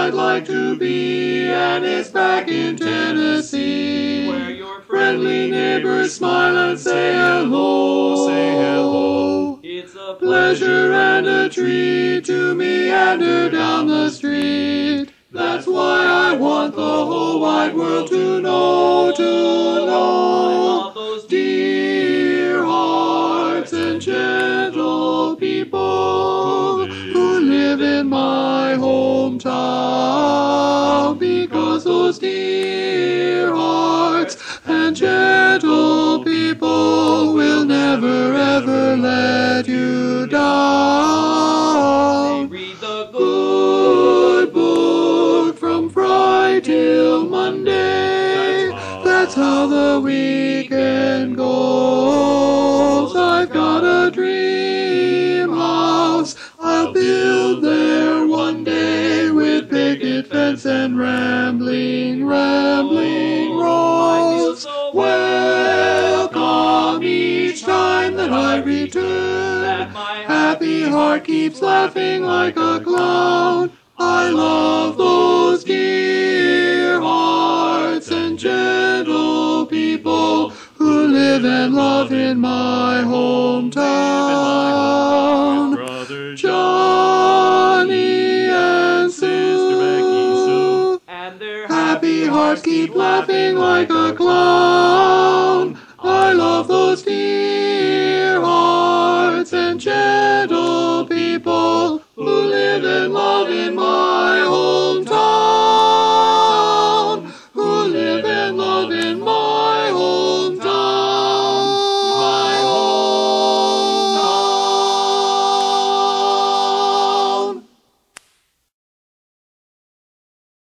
I'd like to be, and it's back in Tennessee, where your friendly neighbors smile and say hello. Say hello. It's a Pleasure and a treat to meander down the street. That's why I want the whole wide world to know, all those dear hearts and gentle people who live in my hometown, because those dear hearts and gentle people will never ever let you down. read the Good book from Friday till Monday. That's how the weekend goes. I've got a dream house I'll build there one day, with picket fence and rambling roads. Welcome each time that I return. that my Happy heart keeps laughing like a clown. I love those dear hearts and gentle people who live and love in my hometown. Brothers, Johnny and Sue, and their happy hearts keep laughing like a clown.